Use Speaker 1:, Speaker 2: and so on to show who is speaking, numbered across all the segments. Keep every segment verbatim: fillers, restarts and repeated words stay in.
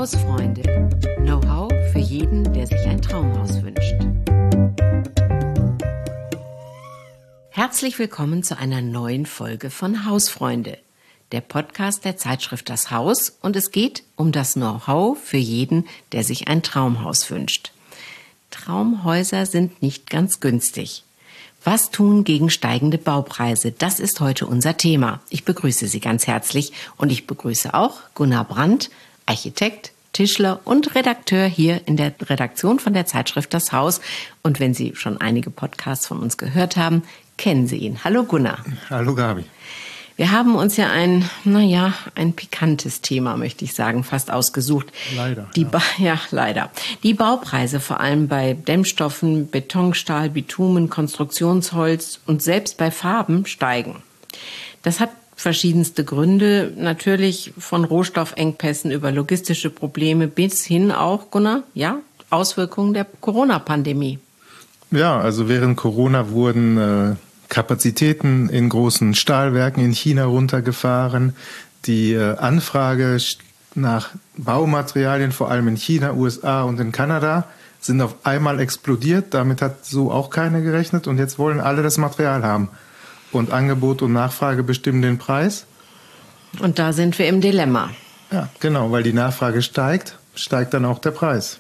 Speaker 1: Hausfreunde. Know-how für jeden, der sich ein Traumhaus wünscht. Herzlich willkommen zu einer neuen Folge von Hausfreunde, der Podcast der Zeitschrift Das Haus, und es geht um das Know-how für jeden, der sich ein Traumhaus wünscht. Traumhäuser sind nicht ganz günstig. Was tun gegen steigende Baupreise? Das ist heute unser Thema. Ich begrüße Sie ganz herzlich und ich begrüße auch Gunnar Brandt, Architekt, Tischler und Redakteur hier in der Redaktion von der Zeitschrift Das Haus. Und wenn Sie schon einige Podcasts von uns gehört haben, kennen Sie ihn. Hallo Gunnar.
Speaker 2: Hallo Gabi.
Speaker 1: Wir haben uns ja ein, naja, ein pikantes Thema, möchte ich sagen, fast ausgesucht.
Speaker 2: Leider.
Speaker 1: Die
Speaker 2: ja.
Speaker 1: Ba- ja, leider. Die Baupreise, vor allem bei Dämmstoffen, Betonstahl, Bitumen, Konstruktionsholz und selbst bei Farben steigen. Das hat verschiedenste Gründe, natürlich von Rohstoffengpässen über logistische Probleme bis hin auch, Gunnar, ja, Auswirkungen der Corona-Pandemie.
Speaker 2: Ja, also während Corona wurden äh, Kapazitäten in großen Stahlwerken in China runtergefahren. Die äh, Anfrage nach Baumaterialien, vor allem in China, U S A und in Kanada, sind auf einmal explodiert. Damit hat so auch keiner gerechnet und jetzt wollen alle das Material haben. Und Angebot und Nachfrage bestimmen den Preis.
Speaker 1: Und da sind wir im Dilemma.
Speaker 2: Ja, genau, weil die Nachfrage steigt, steigt dann auch der Preis.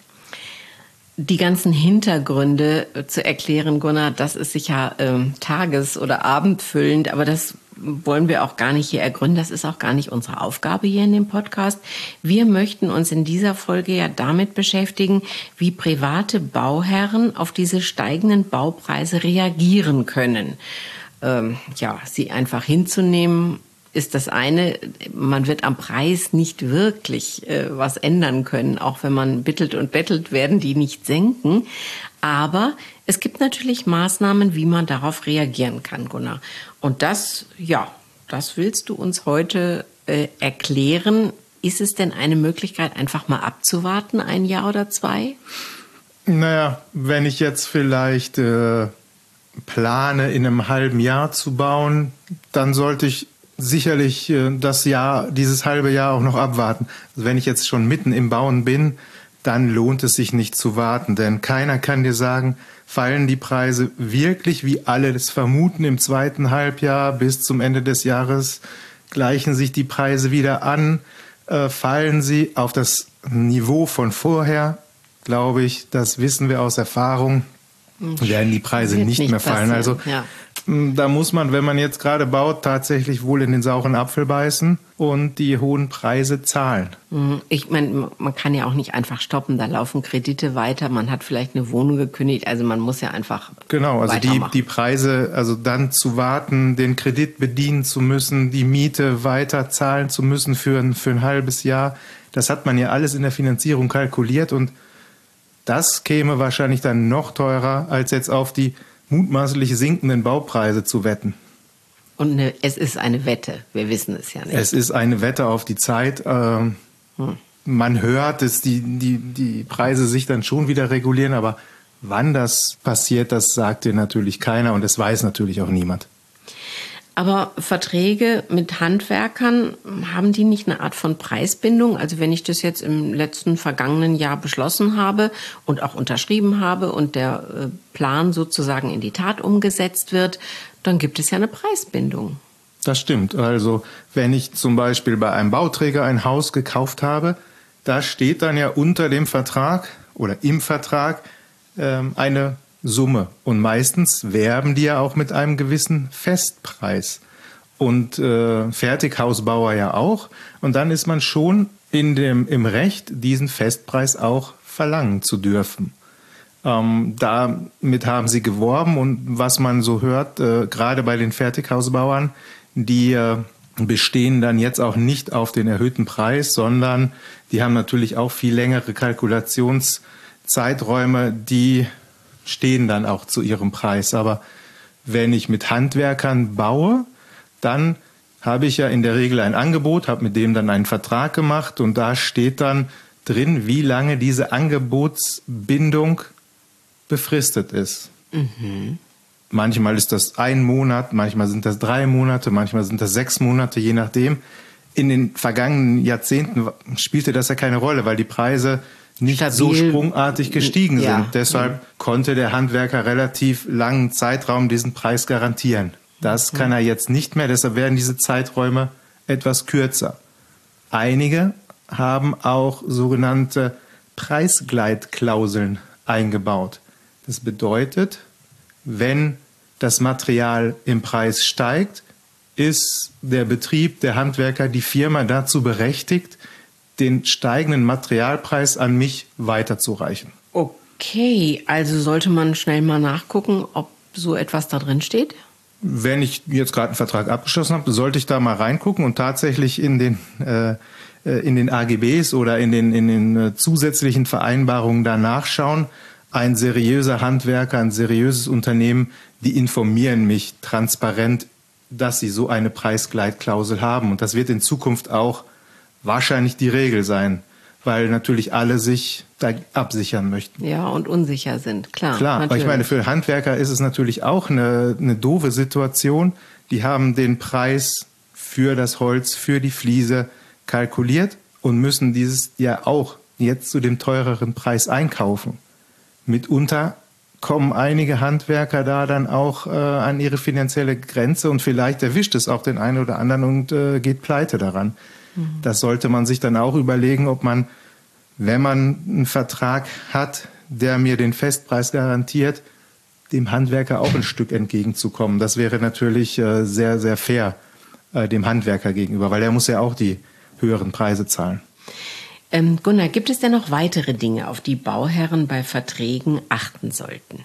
Speaker 1: Die ganzen Hintergründe zu erklären, Gunnar, das ist sicher ähm, tages- oder abendfüllend, aber das wollen wir auch gar nicht hier ergründen. Das ist auch gar nicht unsere Aufgabe hier in dem Podcast. Wir möchten uns in dieser Folge ja damit beschäftigen, wie private Bauherren auf diese steigenden Baupreise reagieren können. Ähm, ja, sie einfach hinzunehmen, ist das eine. Man wird am Preis nicht wirklich äh, was ändern können, auch wenn man bittelt und bettelt, werden die nicht senken. Aber es gibt natürlich Maßnahmen, wie man darauf reagieren kann, Gunnar. Und das, ja, das willst du uns heute äh, erklären. Ist es denn eine Möglichkeit, einfach mal abzuwarten, ein Jahr oder zwei?
Speaker 2: Naja, wenn ich jetzt vielleicht äh, plane, in einem halben Jahr zu bauen, dann sollte ich sicherlich äh, das Jahr, dieses halbe Jahr auch noch abwarten. Also wenn ich jetzt schon mitten im Bauen bin, dann lohnt es sich nicht zu warten, denn keiner kann dir sagen, fallen die Preise wirklich, wie alle das vermuten, im zweiten Halbjahr bis zum Ende des Jahres, gleichen sich die Preise wieder an, äh, fallen sie auf das Niveau von vorher, glaube ich, das wissen wir aus Erfahrung, werden die Preise nicht, nicht mehr fallen.
Speaker 1: Passieren.
Speaker 2: Also
Speaker 1: ja.
Speaker 2: Da muss man, wenn man jetzt gerade baut, tatsächlich wohl in den sauren Apfel beißen und die hohen Preise zahlen.
Speaker 1: Ich meine, man kann ja auch nicht einfach stoppen, da laufen Kredite weiter, man hat vielleicht eine Wohnung gekündigt, also man muss ja einfach
Speaker 2: Genau, also die, die Preise, also dann zu warten, den Kredit bedienen zu müssen, die Miete weiter zahlen zu müssen für ein, für ein halbes Jahr, das hat man ja alles in der Finanzierung kalkuliert und das käme wahrscheinlich dann noch teurer, als jetzt auf die mutmaßlich sinkenden Baupreise zu wetten.
Speaker 1: Und eine, es ist eine Wette, wir wissen es ja nicht.
Speaker 2: Es ist eine Wette auf die Zeit. Ähm, hm. Man hört, dass die, die, die Preise sich dann schon wieder regulieren, aber wann das passiert, das sagt dir natürlich keiner und es weiß natürlich auch niemand.
Speaker 1: Aber Verträge mit Handwerkern, haben die nicht eine Art von Preisbindung? Also wenn ich das jetzt im letzten vergangenen Jahr beschlossen habe und auch unterschrieben habe und der Plan sozusagen in die Tat umgesetzt wird, dann gibt es ja eine Preisbindung.
Speaker 2: Das stimmt. Also wenn ich zum Beispiel bei einem Bauträger ein Haus gekauft habe, da steht dann ja unter dem Vertrag oder im Vertrag ähm, eine Summe. Und meistens werben die ja auch mit einem gewissen Festpreis. Und äh, Fertighausbauer ja auch. Und dann ist man schon in dem, im Recht, diesen Festpreis auch verlangen zu dürfen. Ähm, damit haben sie geworben. Und was man so hört, äh, gerade bei den Fertighausbauern, die äh, bestehen dann jetzt auch nicht auf den erhöhten Preis, sondern die haben natürlich auch viel längere Kalkulationszeiträume, die stehen dann auch zu ihrem Preis. Aber wenn ich mit Handwerkern baue, dann habe ich ja in der Regel ein Angebot, habe mit dem dann einen Vertrag gemacht und da steht dann drin, wie lange diese Angebotsbindung befristet ist. Mhm. Manchmal ist das ein Monat, manchmal sind das drei Monate, manchmal sind das sechs Monate, je nachdem. In den vergangenen Jahrzehnten spielte das ja keine Rolle, weil die Preise nicht Stabil. so sprungartig gestiegen ja. sind. Deshalb ja. konnte der Handwerker relativ langen Zeitraum diesen Preis garantieren. Das kann er jetzt nicht mehr, deshalb werden diese Zeiträume etwas kürzer. Einige haben auch sogenannte Preisgleitklauseln eingebaut. Das bedeutet, wenn das Material im Preis steigt, ist der Betrieb, der Handwerker, die Firma dazu berechtigt, den steigenden Materialpreis an mich weiterzureichen.
Speaker 1: Okay, also sollte man schnell mal nachgucken, ob so etwas da drin steht?
Speaker 2: Wenn ich jetzt gerade einen Vertrag abgeschlossen habe, sollte ich da mal reingucken und tatsächlich in den, äh, in den A G Bs oder in den, in den äh, zusätzlichen Vereinbarungen da nachschauen. Ein seriöser Handwerker, ein seriöses Unternehmen, die informieren mich transparent, dass sie so eine Preisgleitklausel haben. Und das wird in Zukunft auch wahrscheinlich die Regel sein, weil natürlich alle sich da absichern möchten.
Speaker 1: Ja, und unsicher sind, klar.
Speaker 2: Klar, natürlich. Aber ich meine, für Handwerker ist es natürlich auch eine, eine doofe Situation. Die haben den Preis für das Holz, für die Fliese kalkuliert und müssen dieses ja auch jetzt zu dem teureren Preis einkaufen. Mitunter kommen einige Handwerker da dann auch äh, an ihre finanzielle Grenze und vielleicht erwischt es auch den einen oder anderen und äh, geht pleite daran. Mhm. Das sollte man sich dann auch überlegen, ob man, wenn man einen Vertrag hat, der mir den Festpreis garantiert, dem Handwerker auch ein Stück entgegenzukommen. Das wäre natürlich äh, sehr, sehr fair äh, dem Handwerker gegenüber, weil er muss ja auch die höheren Preise zahlen.
Speaker 1: Ähm, Gunnar, gibt es denn noch weitere Dinge, auf die Bauherren bei Verträgen achten sollten?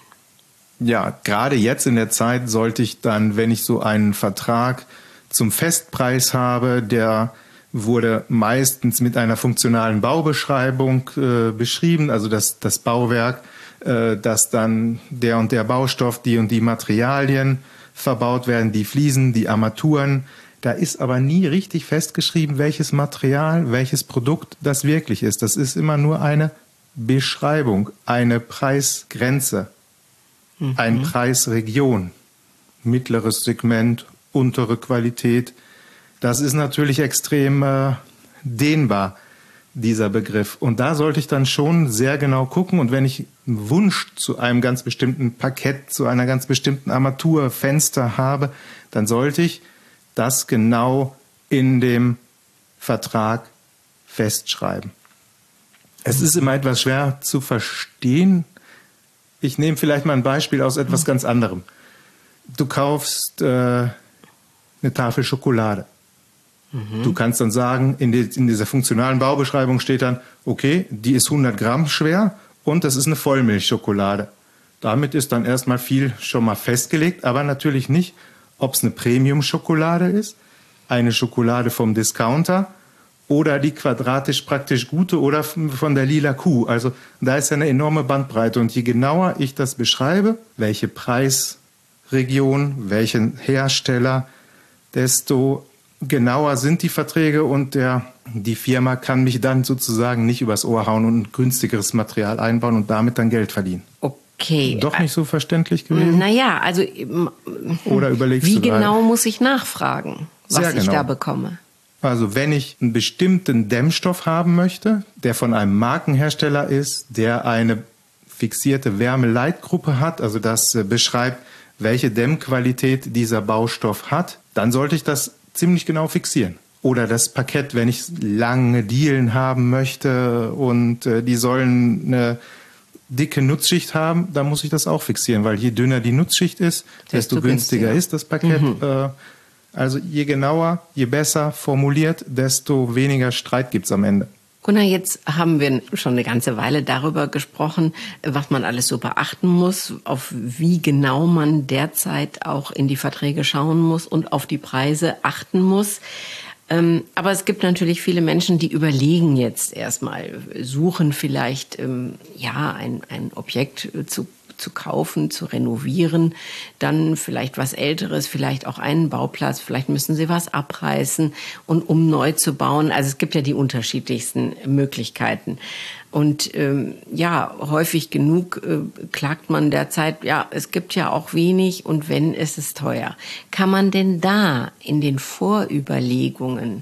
Speaker 2: Ja, gerade jetzt in der Zeit sollte ich dann, wenn ich so einen Vertrag zum Festpreis habe, der wurde meistens mit einer funktionalen Baubeschreibung äh, beschrieben, also das, das Bauwerk, äh, dass dann der und der Baustoff, die und die Materialien verbaut werden, die Fliesen, die Armaturen. Da ist aber nie richtig festgeschrieben, welches Material, welches Produkt das wirklich ist. Das ist immer nur eine Beschreibung, eine Preisgrenze, mhm. eine Preisregion, mittleres Segment, untere Qualität. Das ist natürlich extrem äh, dehnbar, dieser Begriff. Und da sollte ich dann schon sehr genau gucken. Und wenn ich einen Wunsch zu einem ganz bestimmten Parkett, zu einer ganz bestimmten Armatur, Fenster habe, dann sollte ich das genau in dem Vertrag festschreiben. Es ist immer etwas schwer zu verstehen. Ich nehme vielleicht mal ein Beispiel aus etwas ganz anderem. Du kaufst äh, eine Tafel Schokolade. Mhm. Du kannst dann sagen, in, die, in dieser funktionalen Baubeschreibung steht dann, okay, die ist hundert Gramm schwer und das ist eine Vollmilchschokolade. Damit ist dann erstmal viel schon mal festgelegt, aber natürlich nicht, ob es eine Premium-Schokolade ist, eine Schokolade vom Discounter oder die quadratisch praktisch gute oder von der lila Kuh. Also da ist ja eine enorme Bandbreite. Und je genauer ich das beschreibe, welche Preisregion, welchen Hersteller, desto genauer sind die Verträge und der, die Firma kann mich dann sozusagen nicht übers Ohr hauen und ein günstigeres Material einbauen und damit dann Geld verdienen.
Speaker 1: Okay.
Speaker 2: Doch nicht so verständlich gewesen?
Speaker 1: Naja, also
Speaker 2: Oder überlegst
Speaker 1: wie
Speaker 2: du
Speaker 1: genau
Speaker 2: rein?
Speaker 1: muss ich nachfragen, was
Speaker 2: Sehr
Speaker 1: ich
Speaker 2: genau.
Speaker 1: da bekomme?
Speaker 2: Also wenn ich einen bestimmten Dämmstoff haben möchte, der von einem Markenhersteller ist, der eine fixierte Wärmeleitgruppe hat, also das äh, beschreibt, welche Dämmqualität dieser Baustoff hat, dann sollte ich das ziemlich genau fixieren. Oder das Parkett, wenn ich lange Dielen haben möchte und äh, die sollen eine dicke Nutzschicht haben, dann muss ich das auch fixieren, weil je dünner die Nutzschicht ist, desto, desto günstiger, günstiger ist das Parkett. Mhm. Äh, also je genauer, je besser formuliert, desto weniger Streit gibt's am Ende.
Speaker 1: Gunnar, jetzt haben wir schon eine ganze Weile darüber gesprochen, was man alles so beachten muss, auf wie genau man derzeit auch in die Verträge schauen muss und auf die Preise achten muss. Ähm, aber es gibt natürlich viele Menschen, die überlegen jetzt erstmal, suchen vielleicht ähm, ja ein, ein Objekt zu zu kaufen, zu renovieren, dann vielleicht was Älteres, vielleicht auch einen Bauplatz, vielleicht müssen sie was abreißen und um neu zu bauen. Also es gibt ja die unterschiedlichsten Möglichkeiten. Und ähm, ja, häufig genug äh, klagt man derzeit, ja, es gibt ja auch wenig und wenn, ist es teuer. Kann man denn da in den Vorüberlegungen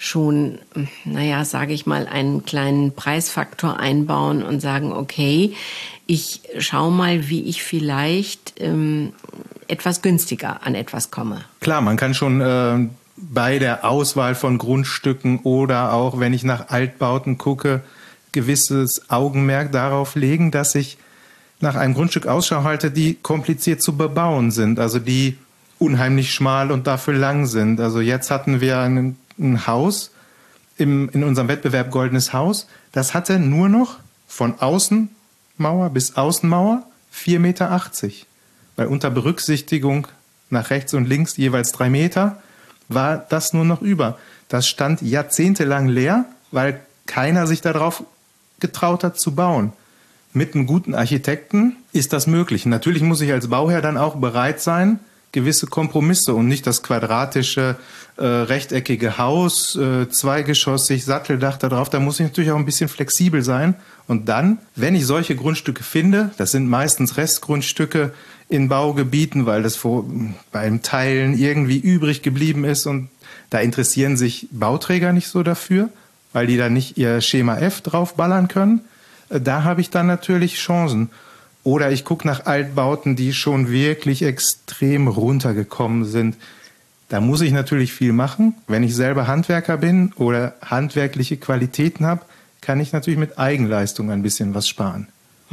Speaker 1: schon, naja, sage ich mal, einen kleinen Preisfaktor einbauen und sagen, okay, ich schaue mal, wie ich vielleicht ähm, etwas günstiger an etwas komme.
Speaker 2: Klar, man kann schon äh, bei der Auswahl von Grundstücken oder auch, wenn ich nach Altbauten gucke, gewisses Augenmerk darauf legen, dass ich nach einem Grundstück Ausschau halte, die kompliziert zu bebauen sind, also die unheimlich schmal und dafür lang sind. Also jetzt hatten wir ein, ein Haus im, in unserem Wettbewerb Goldenes Haus, das hatte nur noch von Außenmauer bis Außenmauer vier Meter achtzig. Weil unter Berücksichtigung nach rechts und links jeweils drei Meter war das nur noch über. Das stand jahrzehntelang leer, weil keiner sich darauf getraut hat zu bauen. Mit einem guten Architekten ist das möglich. Natürlich muss ich als Bauherr dann auch bereit sein, gewisse Kompromisse und nicht das quadratische, äh, rechteckige Haus, äh, zweigeschossig, Satteldach da drauf. Da muss ich natürlich auch ein bisschen flexibel sein. Und dann, wenn ich solche Grundstücke finde, das sind meistens Restgrundstücke in Baugebieten, weil das vor, beim Teilen irgendwie übrig geblieben ist und da interessieren sich Bauträger nicht so dafür, weil die da nicht ihr Schema F draufballern können. Da habe ich dann natürlich Chancen. Oder ich gucke nach Altbauten, die schon wirklich extrem runtergekommen sind. Da muss ich natürlich viel machen. Wenn ich selber Handwerker bin oder handwerkliche Qualitäten habe, kann ich natürlich mit Eigenleistung ein bisschen was sparen.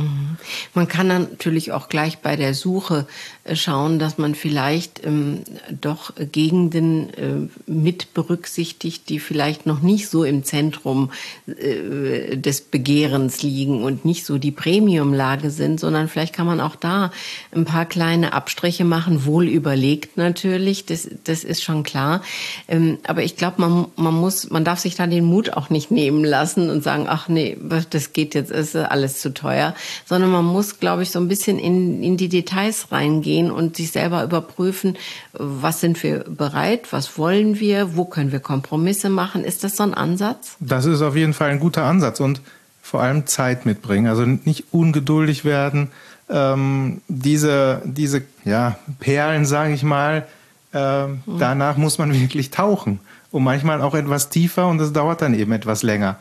Speaker 1: Man kann dann natürlich auch gleich bei der Suche schauen, dass man vielleicht ähm, doch Gegenden äh, mit berücksichtigt, die vielleicht noch nicht so im Zentrum äh, des Begehrens liegen und nicht so die Premiumlage sind, sondern vielleicht kann man auch da ein paar kleine Abstriche machen, wohl überlegt natürlich, das, das ist schon klar. Ähm, aber ich glaube, man, man muss, man darf sich da den Mut auch nicht nehmen lassen und sagen, ach nee, das geht jetzt, ist alles zu teuer. Sondern man muss, glaube ich, so ein bisschen in, in die Details reingehen und sich selber überprüfen, was sind wir bereit, was wollen wir, wo können wir Kompromisse machen. Ist das so ein Ansatz?
Speaker 2: Das ist auf jeden Fall ein guter Ansatz und vor allem Zeit mitbringen. Also nicht ungeduldig werden. Ähm, diese, diese ja, Perlen, sage ich mal, äh, mhm. danach muss man wirklich tauchen. Und manchmal auch etwas tiefer und das dauert dann eben etwas länger.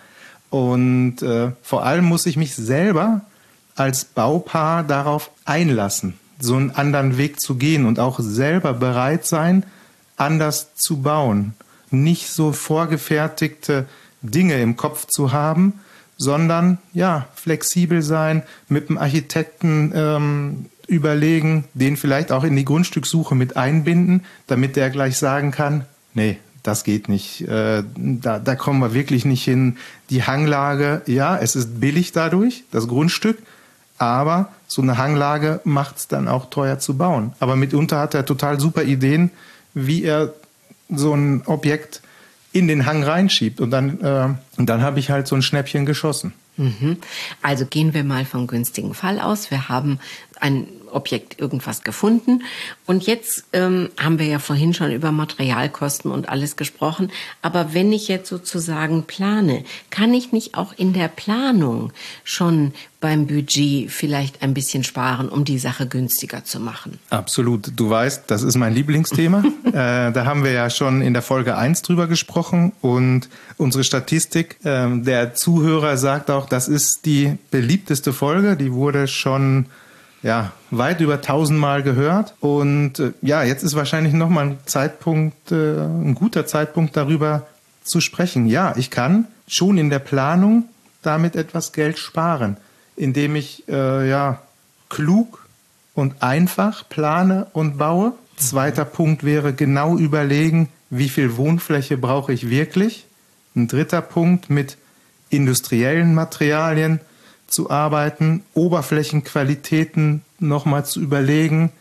Speaker 2: Und äh, vor allem muss ich mich selber als Baupaar darauf einlassen, so einen anderen Weg zu gehen und auch selber bereit sein, anders zu bauen. Nicht so vorgefertigte Dinge im Kopf zu haben, sondern ja, flexibel sein, mit dem Architekten ähm, überlegen, den vielleicht auch in die Grundstückssuche mit einbinden, damit der gleich sagen kann, nee, das geht nicht, äh, da, da kommen wir wirklich nicht hin. Die Hanglage, ja, es ist billig dadurch, das Grundstück, aber so eine Hanglage macht es dann auch teuer zu bauen. Aber mitunter hat er total super Ideen, wie er so ein Objekt in den Hang reinschiebt. Und dann, äh, und dann habe ich halt so ein Schnäppchen geschossen.
Speaker 1: Mhm. Also gehen wir mal vom günstigen Fall aus. Wir haben ein Objekt irgendwas gefunden. Und jetzt ähm, haben wir ja vorhin schon über Materialkosten und alles gesprochen. Aber wenn ich jetzt sozusagen plane, kann ich nicht auch in der Planung schon beim Budget vielleicht ein bisschen sparen, um die Sache günstiger zu machen?
Speaker 2: Absolut. Du weißt, das ist mein Lieblingsthema. äh, da haben wir ja schon in der Folge eins drüber gesprochen. Und unsere Statistik, äh, der Zuhörer sagt auch, das ist die beliebteste Folge. Die wurde schon ja, weit über tausendmal gehört. Und äh, ja, jetzt ist wahrscheinlich nochmal ein Zeitpunkt, äh, ein guter Zeitpunkt darüber zu sprechen. Ja, ich kann schon in der Planung damit etwas Geld sparen, indem ich äh, ja klug und einfach plane und baue. Zweiter Punkt wäre genau überlegen, wie viel Wohnfläche brauche ich wirklich. Ein dritter Punkt, mit industriellen Materialien zu arbeiten, Oberflächenqualitäten nochmal zu überlegen.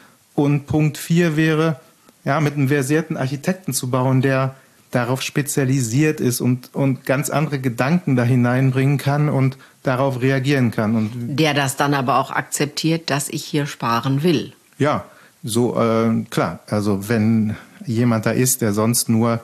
Speaker 2: Und Punkt vier wäre, ja, mit einem versierten Architekten zu bauen, der darauf spezialisiert ist und, und ganz andere Gedanken da hineinbringen kann und darauf reagieren kann. Und
Speaker 1: der das dann aber auch akzeptiert, dass ich hier sparen will.
Speaker 2: Ja, so äh, klar. Also wenn jemand da ist, der sonst nur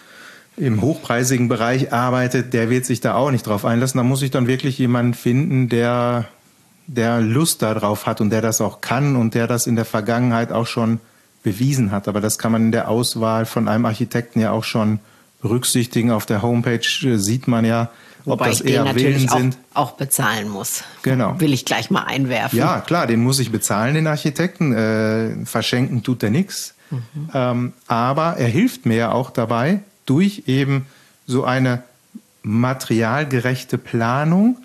Speaker 2: im hochpreisigen Bereich arbeitet, der wird sich da auch nicht drauf einlassen. Da muss ich dann wirklich jemanden finden, der, der Lust darauf hat und der das auch kann und der das in der Vergangenheit auch schon bewiesen hat. Aber das kann man in der Auswahl von einem Architekten ja auch schon berücksichtigen. Auf der Homepage sieht man ja, ob
Speaker 1: Wobei
Speaker 2: das
Speaker 1: ich den
Speaker 2: eher
Speaker 1: natürlich
Speaker 2: Villen
Speaker 1: auch,
Speaker 2: sind.
Speaker 1: auch bezahlen muss.
Speaker 2: Genau.
Speaker 1: Will ich gleich mal einwerfen.
Speaker 2: Ja, klar, den muss ich bezahlen, den Architekten. Äh, verschenken tut er nichts. Mhm. Ähm, aber er hilft mir ja auch dabei, durch eben so eine materialgerechte Planung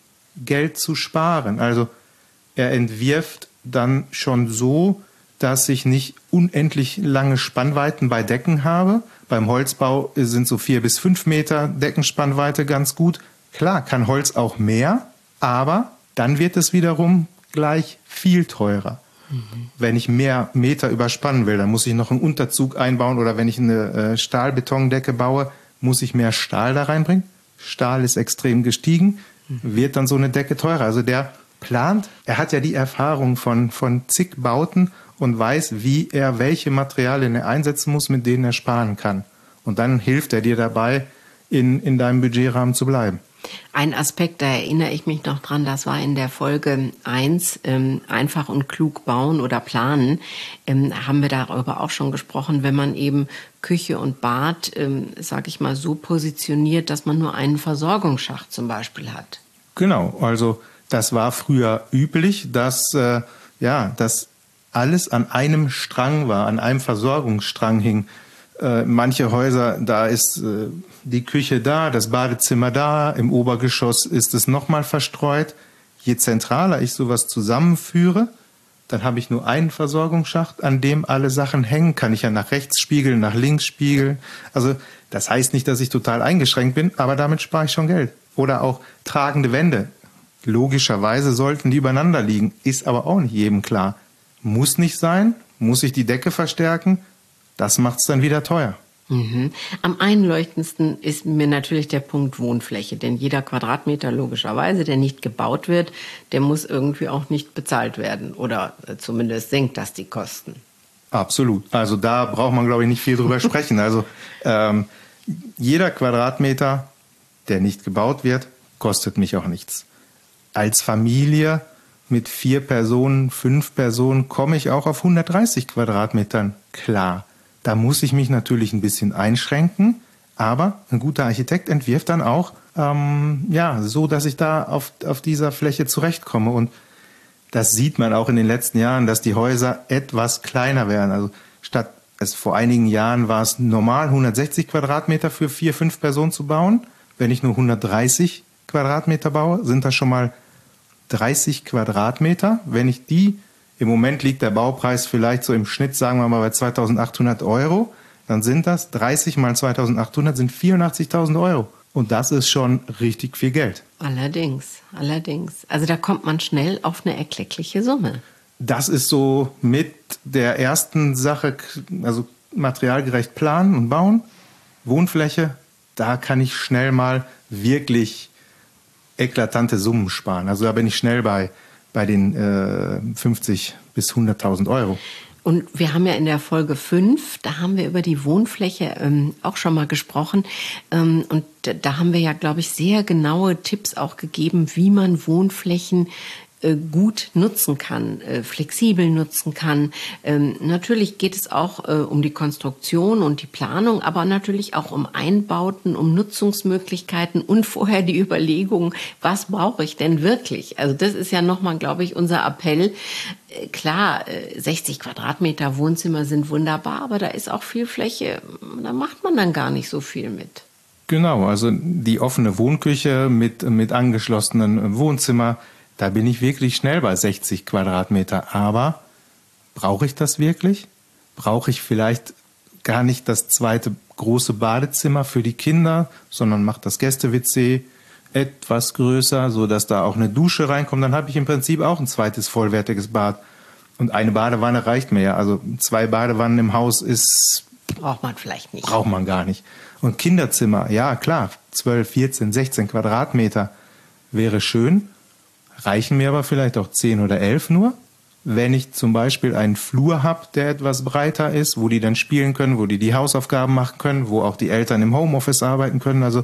Speaker 2: Geld zu sparen. Also er entwirft dann schon so, dass ich nicht unendlich lange Spannweiten bei Decken habe. Beim Holzbau sind so vier bis fünf Meter Deckenspannweite ganz gut. Klar, kann Holz auch mehr, aber dann wird es wiederum gleich viel teurer. Mhm. Wenn ich mehr Meter überspannen will, dann muss ich noch einen Unterzug einbauen oder wenn ich eine äh, Stahlbetondecke baue, muss ich mehr Stahl da reinbringen. Stahl ist extrem gestiegen, mhm. wird dann so eine Decke teurer. Also der plant, er hat ja die Erfahrung von, von zig Bauten und weiß, wie er welche Materialien er einsetzen muss, mit denen er sparen kann. Und dann hilft er dir dabei, in, in deinem Budgetrahmen zu bleiben.
Speaker 1: Ein Aspekt, da erinnere ich mich noch dran, das war in der Folge eins, ähm, einfach und klug bauen oder planen, ähm, haben wir darüber auch schon gesprochen, wenn man eben Küche und Bad, ähm, sag ich mal, so positioniert, dass man nur einen Versorgungsschacht zum Beispiel hat.
Speaker 2: Genau, also das war früher üblich, dass, äh, ja, dass alles an einem Strang war, an einem Versorgungsstrang hing. Äh, manche Häuser, da ist äh, die Küche da, das Badezimmer da, im Obergeschoss ist es nochmal verstreut. Je zentraler ich sowas zusammenführe, dann habe ich nur einen Versorgungsschacht, an dem alle Sachen hängen. Kann ich ja nach rechts spiegeln, nach links spiegeln. Also das heißt nicht, dass ich total eingeschränkt bin, aber damit spare ich schon Geld. Oder auch tragende Wände. Logischerweise sollten die übereinander liegen, ist aber auch nicht jedem klar. Muss nicht sein, muss ich die Decke verstärken, das macht es dann wieder teuer.
Speaker 1: Mhm. Am einleuchtendsten ist mir natürlich der Punkt Wohnfläche, denn jeder Quadratmeter logischerweise, der nicht gebaut wird, der muss irgendwie auch nicht bezahlt werden oder zumindest senkt das die Kosten.
Speaker 2: Absolut. Also da braucht man, glaube ich, nicht viel drüber sprechen. Also ähm, jeder Quadratmeter, der nicht gebaut wird, kostet mich auch nichts. Als Familie mit vier Personen, fünf Personen komme ich auch auf hundertdreißig Quadratmetern klar. Da muss ich mich natürlich ein bisschen einschränken, aber ein guter Architekt entwirft dann auch ähm, ja, so, dass ich da auf, auf dieser Fläche zurechtkomme. Und das sieht man auch in den letzten Jahren, dass die Häuser etwas kleiner werden. Also statt es vor einigen Jahren war es normal, hundertsechzig Quadratmeter für vier, fünf Personen zu bauen. Wenn ich nur hundertdreißig Quadratmeter baue, sind das schon mal dreißig Quadratmeter. Wenn ich die, im Moment liegt der Baupreis vielleicht so im Schnitt, sagen wir mal, bei zweitausendachthundert Euro, dann sind das dreißig mal zweitausendachthundert sind vierundachtzigtausend Euro. Und das ist schon richtig viel Geld.
Speaker 1: Allerdings, allerdings. Also da kommt man schnell auf eine erkleckliche Summe.
Speaker 2: Das ist so mit der ersten Sache, also materialgerecht planen und bauen, Wohnfläche, da kann ich schnell mal wirklich eklatante Summen sparen. Also da bin ich schnell bei, bei den äh, fünfzig bis hunderttausend Euro.
Speaker 1: Und wir haben ja in der Folge fünf, da haben wir über die Wohnfläche ähm, auch schon mal gesprochen. Ähm, und da haben wir ja, glaube ich, sehr genaue Tipps auch gegeben, wie man Wohnflächen äh, gut nutzen kann, äh, flexibel nutzen kann. Ähm, natürlich geht es auch äh, um die Konstruktion und die Planung, aber natürlich auch um Einbauten, um Nutzungsmöglichkeiten und vorher die Überlegung, was brauche ich denn wirklich? Also das ist ja nochmal, glaube ich, unser Appell. Äh, klar, äh, sechzig Quadratmeter Wohnzimmer sind wunderbar, aber da ist auch viel Fläche, da macht man dann gar nicht so viel mit.
Speaker 2: Genau, also die offene Wohnküche mit, mit angeschlossenen Wohnzimmer, da bin ich wirklich schnell bei sechzig Quadratmeter. Aber brauche ich das wirklich? Brauche ich vielleicht gar nicht das zweite große Badezimmer für die Kinder, sondern mache das Gäste-W C etwas größer, sodass da auch eine Dusche reinkommt. Dann habe ich im Prinzip auch ein zweites vollwertiges Bad. Und eine Badewanne reicht mir ja. Also zwei Badewannen im Haus ist...
Speaker 1: Braucht man vielleicht nicht.
Speaker 2: Braucht man gar nicht. Und Kinderzimmer, ja klar, zwölf, vierzehn, sechzehn Quadratmeter wäre schön. Reichen mir aber vielleicht auch zehn oder elf nur. Wenn ich zum Beispiel einen Flur habe, der etwas breiter ist, wo die dann spielen können, wo die die Hausaufgaben machen können, wo auch die Eltern im Homeoffice arbeiten können, also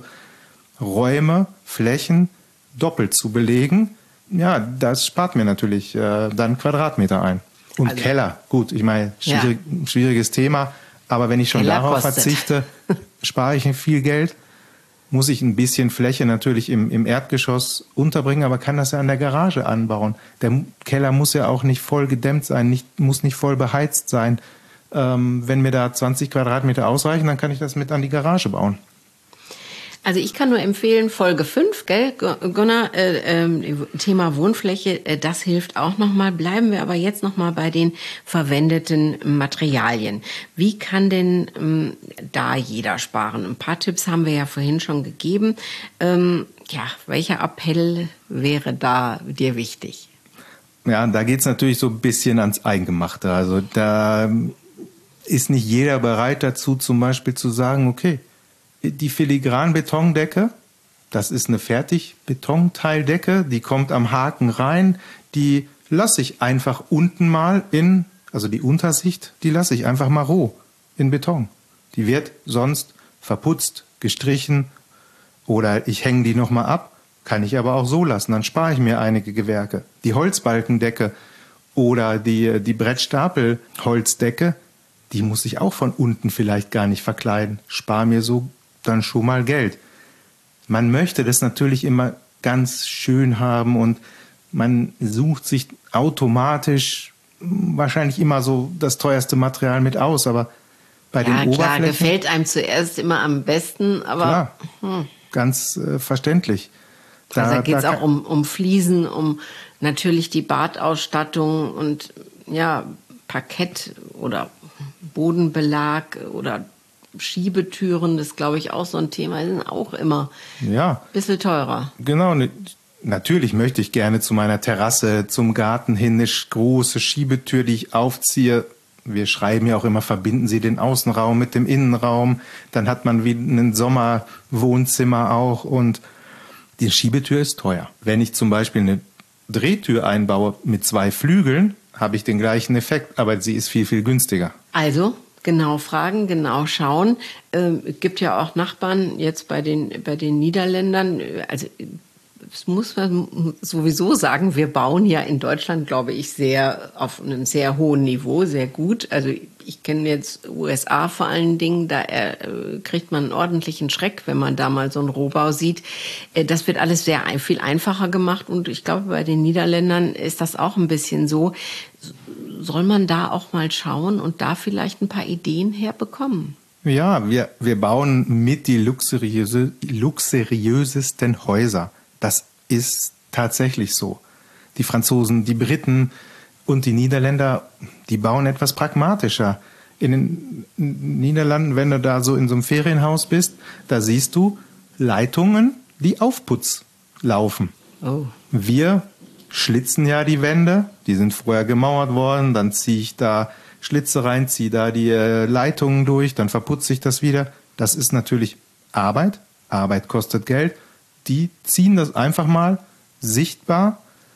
Speaker 2: Räume, Flächen doppelt zu belegen, ja, das spart mir natürlich äh, dann Quadratmeter ein. Und also, Keller, gut, ich meine, schwierig, ja. schwieriges Thema, aber wenn ich schon
Speaker 1: Keller
Speaker 2: darauf
Speaker 1: kostet.
Speaker 2: verzichte, spare ich viel Geld, muss ich ein bisschen Fläche natürlich im, im Erdgeschoss unterbringen, aber kann das ja an der Garage anbauen. Der Keller muss ja auch nicht voll gedämmt sein, nicht, muss nicht voll beheizt sein. Ähm, wenn mir da zwanzig Quadratmeter ausreichen, dann kann ich das mit an die Garage bauen.
Speaker 1: Also ich kann nur empfehlen, Folge fünf, gell, Gunnar, äh, äh, Thema Wohnfläche, äh, das hilft auch nochmal. Bleiben wir aber jetzt nochmal bei den verwendeten Materialien. Wie kann denn ähm, da jeder sparen? Ein paar Tipps haben wir ja vorhin schon gegeben. Ähm, ja, welcher Appell wäre da dir wichtig?
Speaker 2: Ja, da geht's natürlich so ein bisschen ans Eingemachte. Also da ist nicht jeder bereit dazu, zum Beispiel zu sagen, okay, die Filigran-Betondecke, das ist eine Fertig-Betonteildecke, die kommt am Haken rein, die lasse ich einfach unten mal in, also die Untersicht, die lasse ich einfach mal roh in Beton. Die wird sonst verputzt, gestrichen oder ich hänge die nochmal ab, kann ich aber auch so lassen, dann spare ich mir einige Gewerke. Die Holzbalkendecke oder die, die Brettstapelholzdecke, die muss ich auch von unten vielleicht gar nicht verkleiden, spare mir so dann schon mal Geld. Man möchte das natürlich immer ganz schön haben und man sucht sich automatisch wahrscheinlich immer so das teuerste Material mit aus, aber bei
Speaker 1: ja,
Speaker 2: den
Speaker 1: klar,
Speaker 2: Oberflächen...
Speaker 1: gefällt einem zuerst immer am besten, aber...
Speaker 2: Klar,
Speaker 1: hm.
Speaker 2: ganz äh, verständlich.
Speaker 1: Da, also da geht es
Speaker 2: da
Speaker 1: auch um, um Fliesen, um natürlich die Badausstattung und ja, Parkett oder Bodenbelag oder Schiebetüren, das ist, glaube ich, auch so ein Thema, die sind auch immer
Speaker 2: ja.
Speaker 1: ein bisschen teurer.
Speaker 2: Genau, ne, natürlich möchte ich gerne zu meiner Terrasse, zum Garten hin eine große Schiebetür, die ich aufziehe. Wir schreiben ja auch immer, verbinden Sie den Außenraum mit dem Innenraum. Dann hat man wie ein Sommerwohnzimmer auch und die Schiebetür ist teuer. Wenn ich zum Beispiel eine Drehtür einbaue mit zwei Flügeln, habe ich den gleichen Effekt, aber sie ist viel, viel günstiger.
Speaker 1: Also genau fragen, genau schauen. Ähm, es gibt ja auch Nachbarn jetzt bei den, bei den Niederländern. Also es muss man sowieso sagen, wir bauen ja in Deutschland, glaube ich, sehr auf einem sehr hohen Niveau, sehr gut. Also ich kenne jetzt U S A vor allen Dingen, da äh, kriegt man einen ordentlichen Schreck, wenn man da mal so einen Rohbau sieht. Äh, das wird alles sehr ein, viel einfacher gemacht und ich glaube, bei den Niederländern ist das auch ein bisschen so. Soll man da auch mal schauen und da vielleicht ein paar Ideen herbekommen?
Speaker 2: Ja, wir, wir bauen mit die luxuriöse, luxuriösesten Häuser. Das ist tatsächlich so. Die Franzosen, die Briten und die Niederländer, die bauen etwas pragmatischer. In den Niederlanden, wenn du da so in so einem Ferienhaus bist, da siehst du Leitungen, die auf Putz laufen.
Speaker 1: Oh.
Speaker 2: Wir schlitzen ja die Wände, die sind vorher gemauert worden, dann ziehe ich da Schlitze rein, ziehe da die äh, Leitungen durch, dann verputze ich das wieder. Das ist natürlich Arbeit, Arbeit kostet Geld. Die ziehen das einfach mal sichtbar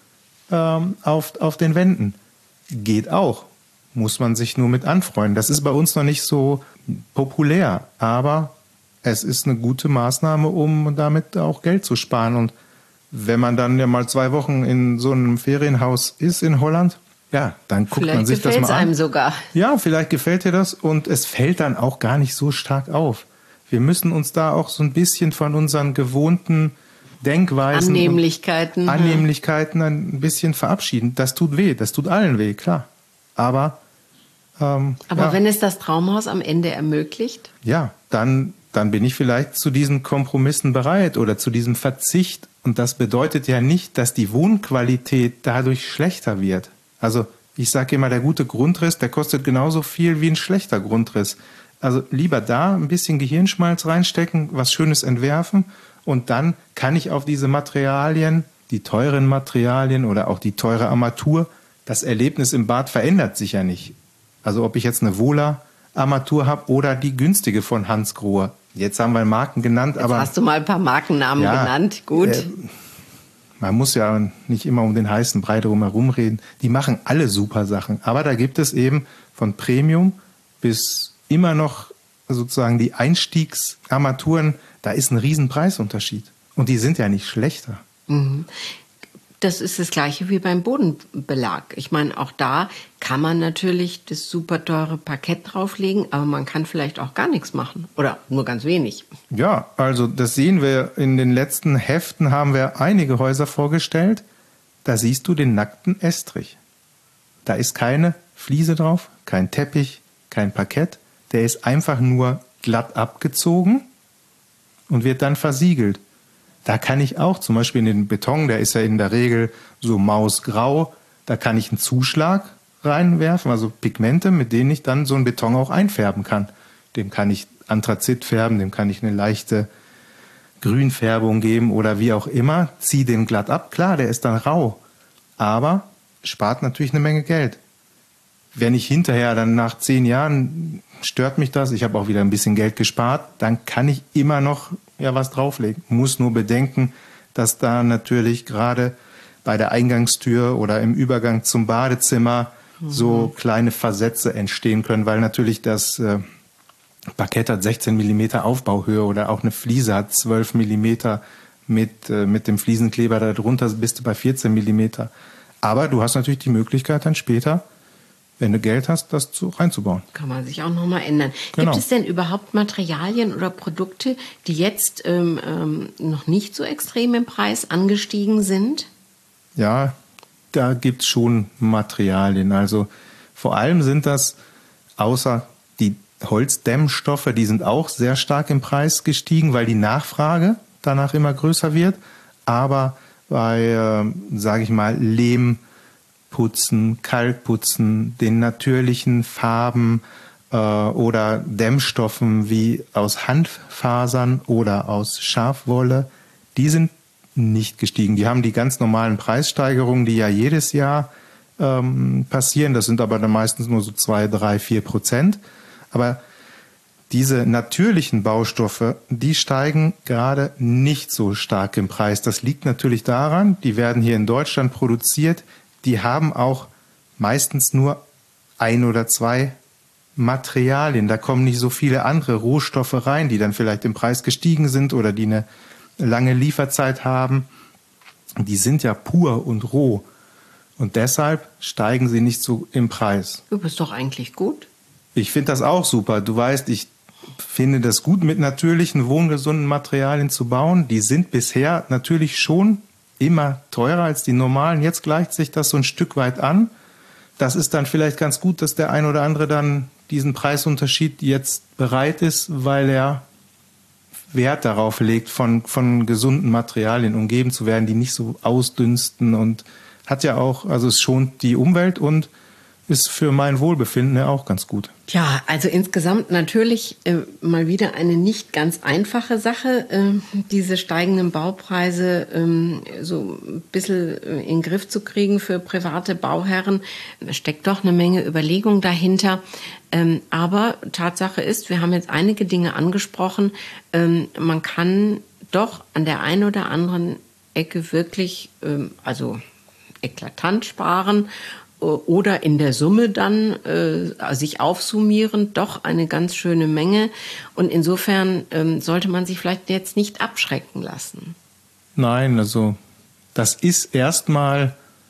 Speaker 2: ähm, auf, auf den Wänden. Geht auch, muss man sich nur mit anfreunden. Das ist bei uns noch nicht so populär, aber es ist eine gute Maßnahme, um damit auch Geld zu sparen. Und wenn man dann ja mal zwei Wochen in so einem Ferienhaus ist in Holland, ja, dann guckt
Speaker 1: vielleicht
Speaker 2: man sich das mal an.
Speaker 1: Vielleicht gefällt es einem sogar.
Speaker 2: Ja, vielleicht gefällt dir das und es fällt dann auch gar nicht so stark auf. Wir müssen uns da auch so ein bisschen von unseren gewohnten Denkweisen,
Speaker 1: Annehmlichkeiten,
Speaker 2: Annehmlichkeiten ein bisschen verabschieden. Das tut weh, das tut allen weh, klar. Aber ähm,
Speaker 1: Aber
Speaker 2: ja.
Speaker 1: wenn es das Traumhaus am Ende ermöglicht?
Speaker 2: Ja, dann, dann bin ich vielleicht zu diesen Kompromissen bereit oder zu diesem Verzicht. Und das bedeutet ja nicht, dass die Wohnqualität dadurch schlechter wird. Also ich sage immer, der gute Grundriss, der kostet genauso viel wie ein schlechter Grundriss. Also lieber da ein bisschen Gehirnschmalz reinstecken, was Schönes entwerfen und dann kann ich auf diese Materialien, die teuren Materialien oder auch die teure Armatur, das Erlebnis im Bad verändert sich ja nicht. Also ob ich jetzt eine Vola-Armatur habe oder die günstige von Hans Grohe. Jetzt haben wir Marken genannt,
Speaker 1: Jetzt
Speaker 2: aber...
Speaker 1: hast du mal ein paar Markennamen
Speaker 2: ja,
Speaker 1: genannt, gut.
Speaker 2: Äh, man muss ja nicht immer um den heißen Brei drum herum reden. Die machen alle super Sachen. Aber da gibt es eben von Premium bis immer noch sozusagen die Einstiegsarmaturen, da ist ein riesen Preisunterschied. Und die sind ja nicht schlechter.
Speaker 1: Mhm. Das ist das Gleiche wie beim Bodenbelag. Ich meine, auch da kann man natürlich das super teure Parkett drauflegen, aber man kann vielleicht auch gar nichts machen oder nur ganz wenig.
Speaker 2: Ja, also das sehen wir in den letzten Heften, haben wir einige Häuser vorgestellt. Da siehst du den nackten Estrich. Da ist keine Fliese drauf, kein Teppich, kein Parkett. Der ist einfach nur glatt abgezogen und wird dann versiegelt. Da kann ich auch, zum Beispiel in den Beton, der ist ja in der Regel so mausgrau, da kann ich einen Zuschlag reinwerfen, also Pigmente, mit denen ich dann so einen Beton auch einfärben kann. Dem kann ich Anthrazit färben, dem kann ich eine leichte Grünfärbung geben oder wie auch immer. Zieh den glatt ab, klar, der ist dann rau, aber spart natürlich eine Menge Geld. Wenn ich hinterher dann nach zehn Jahren, stört mich das, ich habe auch wieder ein bisschen Geld gespart, dann kann ich immer noch ja was drauflegen. Muss nur bedenken, dass da natürlich gerade bei der Eingangstür oder im Übergang zum Badezimmer mhm. so kleine Versätze entstehen können, weil natürlich das äh, Parkett hat sechzehn Millimeter Aufbauhöhe oder auch eine Fliese hat zwölf Millimeter mit, äh, mit dem Fliesenkleber darunter bist du bei vierzehn Millimeter. Aber du hast natürlich die Möglichkeit dann später, wenn du Geld hast, das zu, reinzubauen.
Speaker 1: Kann man sich auch nochmal ändern.
Speaker 2: Genau.
Speaker 1: Gibt es denn überhaupt Materialien oder Produkte, die jetzt ähm, ähm, noch nicht so extrem im Preis angestiegen sind?
Speaker 2: Ja, da gibt es schon Materialien. Also vor allem sind das, außer die Holzdämmstoffe, die sind auch sehr stark im Preis gestiegen, weil die Nachfrage danach immer größer wird. Aber bei, äh, sage ich mal, Lehm, Putzen, Kalkputzen, den natürlichen Farben äh, oder Dämmstoffen wie aus Hanffasern oder aus Schafwolle, die sind nicht gestiegen. Die haben die ganz normalen Preissteigerungen, die ja jedes Jahr ähm, passieren. Das sind aber dann meistens nur so zwei, drei, vier Prozent. Aber diese natürlichen Baustoffe, die steigen gerade nicht so stark im Preis. Das liegt natürlich daran, die werden hier in Deutschland produziert. Die haben auch meistens nur ein oder zwei Materialien. Da kommen nicht so viele andere Rohstoffe rein, die dann vielleicht im Preis gestiegen sind oder die eine lange Lieferzeit haben. Die sind ja pur und roh. Und deshalb steigen sie nicht so im Preis.
Speaker 1: Du bist doch eigentlich gut.
Speaker 2: Ich finde das auch super. Du weißt, ich finde das gut, mit natürlichen, wohngesunden Materialien zu bauen. Die sind bisher natürlich schon immer teurer als die normalen. Jetzt gleicht sich das so ein Stück weit an. Das ist dann vielleicht ganz gut, dass der ein oder andere dann diesen Preisunterschied jetzt bereit ist, weil er Wert darauf legt, von, von gesunden Materialien umgeben zu werden, die nicht so ausdünsten und hat ja auch, also es schont die Umwelt und ist für mein Wohlbefinden ja auch ganz gut.
Speaker 1: Ja, also insgesamt natürlich äh, mal wieder eine nicht ganz einfache Sache, äh, diese steigenden Baupreise äh, so ein bisschen äh, in den Griff zu kriegen für private Bauherren. Da steckt doch eine Menge Überlegung dahinter. Ähm, aber Tatsache ist, wir haben jetzt einige Dinge angesprochen, ähm, man kann doch an der einen oder anderen Ecke wirklich, ähm, also eklatant sparen oder in der Summe dann äh, sich aufsummieren, doch eine ganz schöne Menge. Und insofern ähm, sollte man sich vielleicht jetzt nicht abschrecken lassen.
Speaker 2: Nein, also das ist erstmal,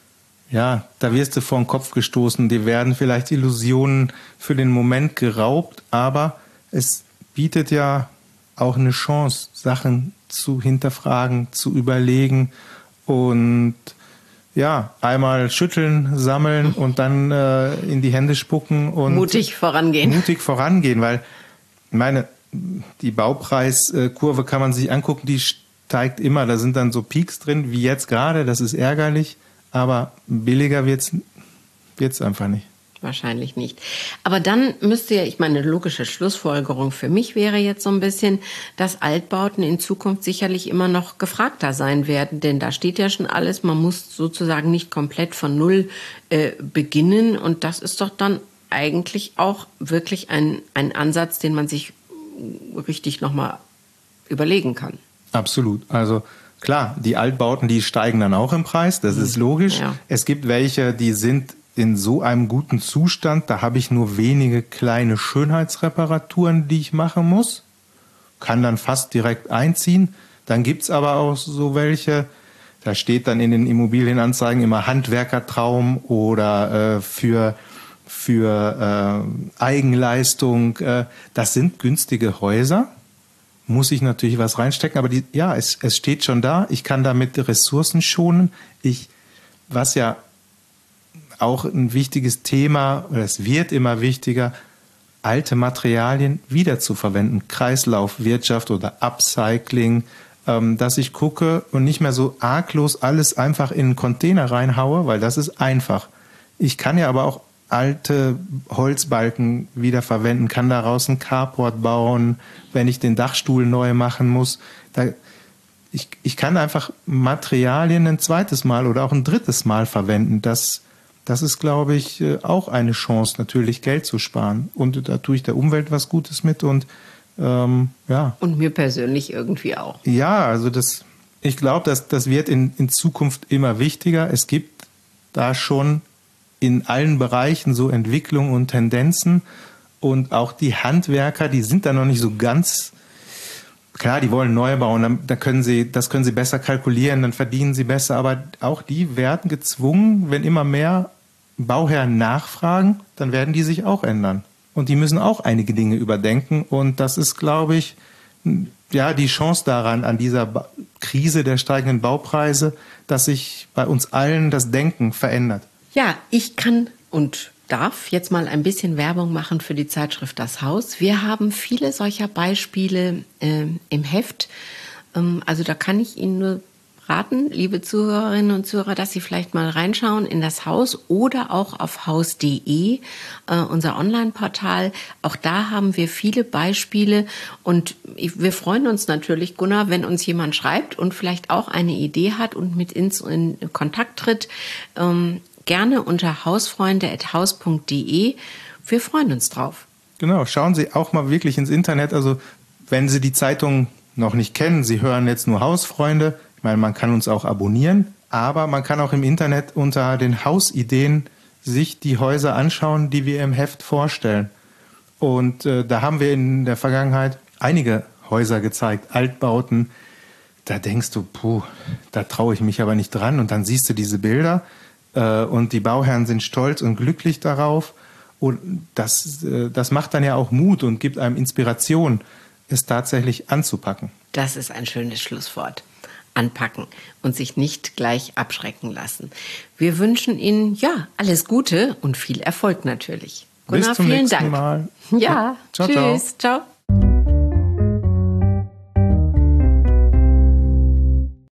Speaker 2: ja, da wirst du vor den Kopf gestoßen. Dir werden vielleicht Illusionen für den Moment geraubt, aber es bietet ja auch eine Chance, Sachen zu hinterfragen, zu überlegen und ja, einmal schütteln, sammeln und dann äh, in die Hände spucken und
Speaker 1: mutig vorangehen.
Speaker 2: Mutig vorangehen, weil meine, die Baupreiskurve kann man sich angucken, die steigt immer. Da sind dann so Peaks drin, wie jetzt gerade, das ist ärgerlich, aber billiger wird's wird's einfach nicht.
Speaker 1: Wahrscheinlich nicht. Aber dann müsste ja, ich meine, eine logische Schlussfolgerung für mich wäre jetzt so ein bisschen, dass Altbauten in Zukunft sicherlich immer noch gefragter sein werden. Denn da steht ja schon alles, man muss sozusagen nicht komplett von Null äh, beginnen. Und das ist doch dann eigentlich auch wirklich ein, ein Ansatz, den man sich richtig nochmal überlegen kann.
Speaker 2: Absolut. Also klar, die Altbauten, die steigen dann auch im Preis, das ist logisch. Ja. Es gibt welche, die sind in so einem guten Zustand, da habe ich nur wenige kleine Schönheitsreparaturen, die ich machen muss, kann dann fast direkt einziehen. Dann gibt's aber auch so welche, da steht dann in den Immobilienanzeigen immer Handwerkertraum oder äh, für für äh, Eigenleistung. Äh, das sind günstige Häuser. Muss ich natürlich was reinstecken, aber die, ja, es, es steht schon da. Ich kann damit Ressourcen schonen. Ich, was ja auch ein wichtiges Thema, oder es wird immer wichtiger, alte Materialien wiederzuverwenden. Kreislaufwirtschaft oder Upcycling, ähm, dass ich gucke und nicht mehr so arglos alles einfach in einen Container reinhaue, weil das ist einfach. Ich kann ja aber auch alte Holzbalken wiederverwenden, kann daraus ein Carport bauen, wenn ich den Dachstuhl neu machen muss. Da, ich, ich kann einfach Materialien ein zweites Mal oder auch ein drittes Mal verwenden. Das, das ist, glaube ich, auch eine Chance, natürlich Geld zu sparen. Und da tue ich der Umwelt was Gutes mit und ähm, ja.
Speaker 1: Und mir persönlich irgendwie auch.
Speaker 2: Ja, also das, ich glaube, das, das wird in, in Zukunft immer wichtiger. Es gibt da schon in allen Bereichen so Entwicklungen und Tendenzen und auch die Handwerker, die sind da noch nicht so ganz, klar, die wollen neu bauen, dann, da können sie, das können sie besser kalkulieren, dann verdienen sie besser, aber auch die werden gezwungen, wenn immer mehr Bauherren nachfragen, dann werden die sich auch ändern. Und die müssen auch einige Dinge überdenken und das ist, glaube ich, ja, die Chance daran, an dieser ba- Krise der steigenden Baupreise, dass sich bei uns allen das Denken verändert.
Speaker 1: Ja, ich kann und darf jetzt mal ein bisschen Werbung machen für die Zeitschrift Das Haus. Wir haben viele solcher Beispiele äh, im Heft. Ähm, also da kann ich Ihnen nur raten, liebe Zuhörerinnen und Zuhörer, dass Sie vielleicht mal reinschauen in das Haus oder auch auf haus punkt de, äh, unser Online-Portal. Auch da haben wir viele Beispiele und ich, wir freuen uns natürlich, Gunnar, wenn uns jemand schreibt und vielleicht auch eine Idee hat und mit uns in Kontakt tritt. Ähm, Gerne unter hausfreunde at haus punkt de. Wir freuen uns drauf.
Speaker 2: Genau, schauen Sie auch mal wirklich ins Internet. Also wenn Sie die Zeitung noch nicht kennen, Sie hören jetzt nur Hausfreunde. Ich meine, man kann uns auch abonnieren, aber man kann auch im Internet unter den Hausideen sich die Häuser anschauen, die wir im Heft vorstellen. Und äh, da haben wir in der Vergangenheit einige Häuser gezeigt, Altbauten. Da denkst du, puh, da traue ich mich aber nicht dran. Und dann siehst du diese Bilder. Und die Bauherren sind stolz und glücklich darauf. Und das, das macht dann ja auch Mut und gibt einem Inspiration, es tatsächlich anzupacken.
Speaker 1: Das ist ein schönes Schlusswort. Anpacken und sich nicht gleich abschrecken lassen. Wir wünschen Ihnen ja alles Gute und viel Erfolg natürlich. Gunnar,
Speaker 2: Bis zum
Speaker 1: vielen
Speaker 2: nächsten
Speaker 1: Dank.
Speaker 2: Mal.
Speaker 1: Ja,
Speaker 2: ciao,
Speaker 1: tschüss. Ciao. ciao.